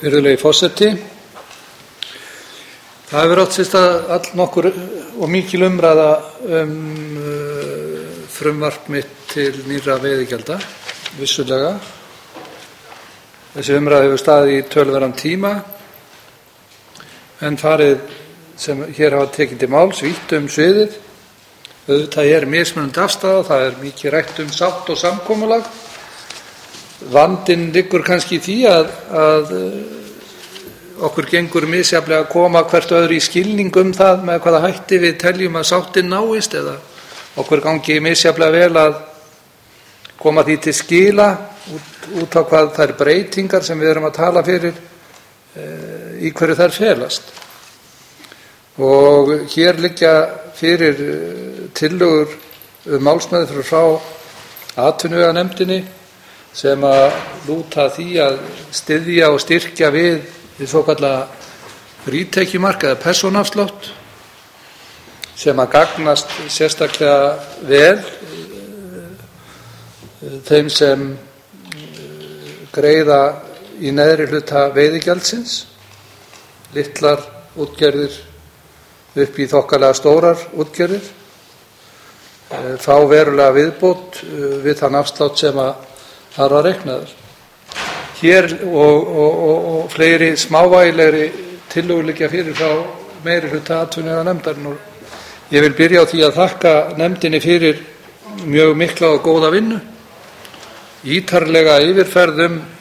Virðulegi forseti. Það hefur átt sér stað allnokkur og mikil umræða frumvarp mitt til nýrra veiðigjalda, vissulega. Þessi umræða hefur staðið í töluverðan tíma, en farið sem hér hafa tekið til máls vítt sviðið. Auðvitað mismunandi afstaða, það mikið rætt sátt og samkomulag. Vandinn liggur kannski í því að okkur gengur misjafnlega að koma hvert öðru í skilning það með hvaða hætti við teljum að sáttin náist, eða okkur gangi misjafnlega vel að koma því til skila út á hvað þær breytingar sem við erum að tala fyrir, í hverju þær felast. Og hér liggja fyrir tillögur málsmeðferð frá atvinnuveganefndinni sem að lúta því að styðja og styrkja við svokallaða frítekjumark eða persónuafslátt, sem að gagnast sérstaklega vel þeim sem greiða í neðri hluta veiðigjaldsins, litlar útgerðir upp í þokkalega stórar útgerðir, fá verulega viðbót við þann afslátt sem að þar var reiknaður. Hér og fleiri smávægilegri tillögur liggja fyrir frá meiri hluta atvinnuveganefndarinnar. Ég vil byrja á því að þakka nefndinni fyrir mjög mikla og góða vinnu, ítarlega yfirferð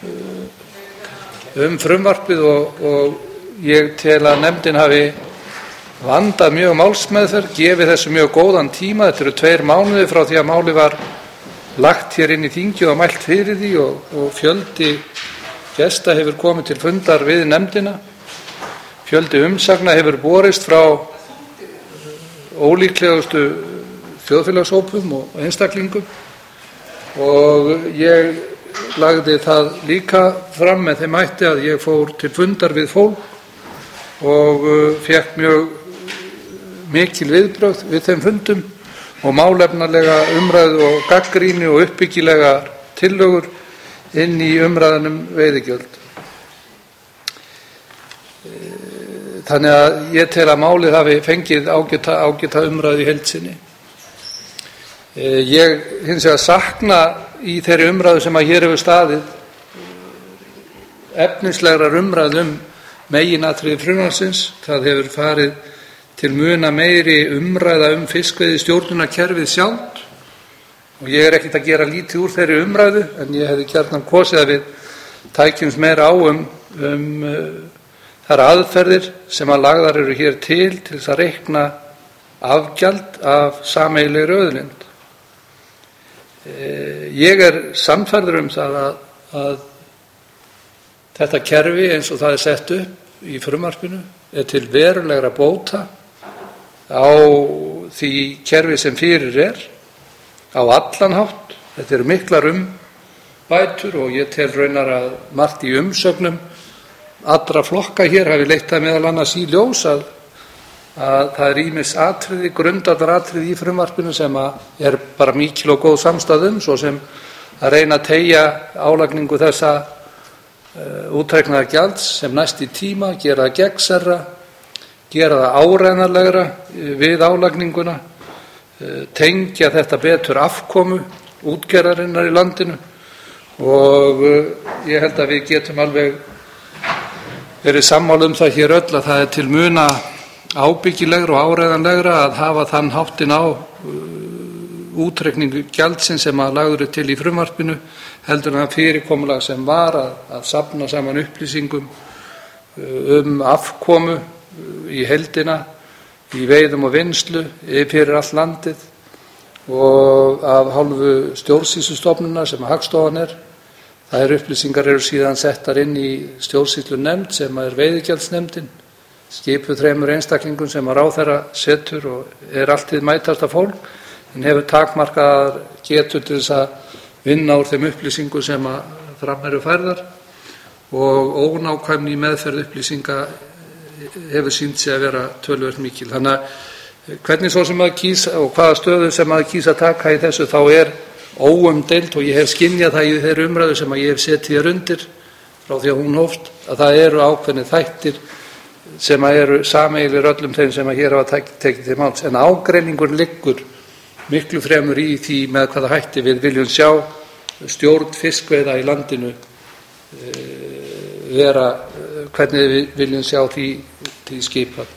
frumvarpið og ég tel að nefndin hafi vandað mjög málsmeðferð, gefið þessu mjög góðan tíma. Þetta eru 2 mánuðir frá því að málið var lagt hér inn í þingið og mælt fyrir því, og fjöldi gesta hefur komið til fundar við nefndina. Fjöldi umsagna hefur borist frá ólíklegustu þjóðfélagshópum og einstaklingum, og ég lagði það líka fram með þeim hætti að ég fór til fundar við fólk og fékk mjög mikil viðbrögð við þeim fundum og málefnalega umræðu og gagnrýni og uppbyggilega tillögur inn í umræðunum veiðigjöld. Þannig að ég tel að málið hafi fengið ágæta umræðu í heild sinni. Ég hins vegar sakna í þeirri umræðu sem að hér hefur staðið efnislegrar umræðu meginatriði frumvarpsins. Það hefur farið til muna meiri umræða fiskveiðistjórnunarkerfið sjálft, og ég ekkert að gera lítið úr þeirri umræðu, en ég hefði gjarnan kosið að við tækjumst meira á þær aðferðir sem að lagðar eru hér til þess að reikna afgjald af sameiginlegri auðlind. Ég sannfærður það að þetta kerfi eins og það sett upp í frumvarpinu til verulegra bóta á því kerfi sem fyrir á allan hátt. Þetta eru miklar bætur, og ég tel raunar að margt í umsögnum allra flokka hér hafi leitt það meðal annars í ljós að það ýmis atriði, grundvallaratriði í frumvarpinu sem að bara mikil og góð samstaða svo sem að reyna að teygja álagningu þessa útreiknaða gjalds sem næst í tíma, gera það gegnsærra, gera það áreiðanlegra við álagninguna, tengja þetta betur afkomu útgerðarinnar í landinu, og ég held að við getum alveg verið sammála það hér öll að það til muna ábyggilegra og áreiðanlegra að hafa þann háttinn á útreikningu gjaldsins sem að lagður til í frumvarpinu heldur en það fyrirkomulag sem var að safna saman upplýsingum afkomu í heildina, í veiðum og vinnslu fyrir allt landið, og af hálfu stjórnsýslustofnunar sem Hagstofan þær upplýsingar eru síðan settar inn í stjórnsýslunefnd sem veiðigjaldsnefndin, skipuð 3 einstaklingum sem að ráðherra setur og alltið mætasta fólk, en hefur takmarkaðar getur til þess að vinna úr þeim upplýsingum sem að fram eru færðar, og ónákvæmni í meðferð upplýsinga hefur sýnt sig að vera töluvert mikil. Þannig að hvernig svo sem maður kýs og hvaða stöðu sem maður kýs að taka í þessu, þá óumdeilt, og ég hef skynjað það í þeirri umræðu sem ég hef setið hér undir frá því að hún hófst, að það eru ákveðnir þættir sem eru sameiginlegir öllum þeim sem hér hafa tekið til máls. En ágreiningur liggur miklu fremur í því með hvaða hætti við viljum sjá stjórn fiskveiða í landinu vera, hvernig við viljum sjá því skipað.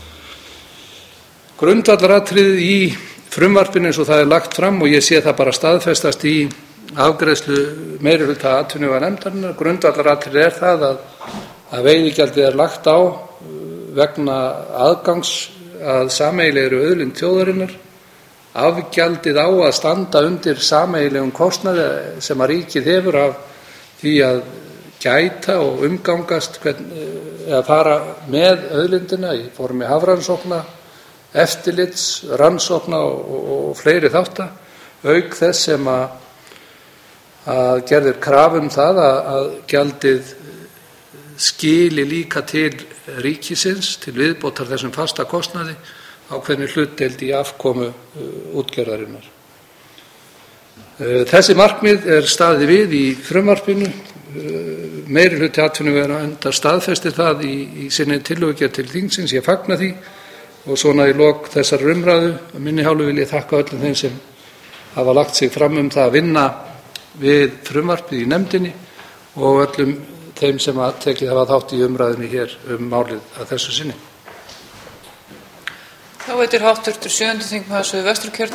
Grundvallaratriðið í frumvarpinu eins og það lagt fram, og ég sé það bara staðfestast í afgreiðslu meirihluta atvinnuveganefndarinnar, grundvallaratriðið það að veiðigjaldið lagt á vegna aðgangs að sameiginlegri auðlind þjóðarinnar. Afgjaldið á að standa undir sameiginlegum kostnaði sem að ríkið hefur af því að gæta og umgangast eða fara með auðlindina í formi hafrannsókna, eftirlits, rannsókna og fleiri þátta, auk þess sem að gerðir krafa það að gjaldið skili líka til ríkisins til viðbótar þessum fasta kostnaði ákveðinni hlutdeild í afkomu útgerðarinnar. Þessi markmið staðið við í frumvarpinu. Meirihluti atvinnuveganefndar staðfestir það í sinni tillögugerð til þingsins. Ég fagna því, og svona í lok þessar umræðu að minni hálfu vil ég þakka öllum þeim sem hafa lagt sig fram það að vinna við frumvarpið í nefndinni og öllum þeim sem tekið hafa þátt í umræðunni hér málið að þessu sinni. Þá veitir hv. 7. þingmaður Suðvesturkjördæmis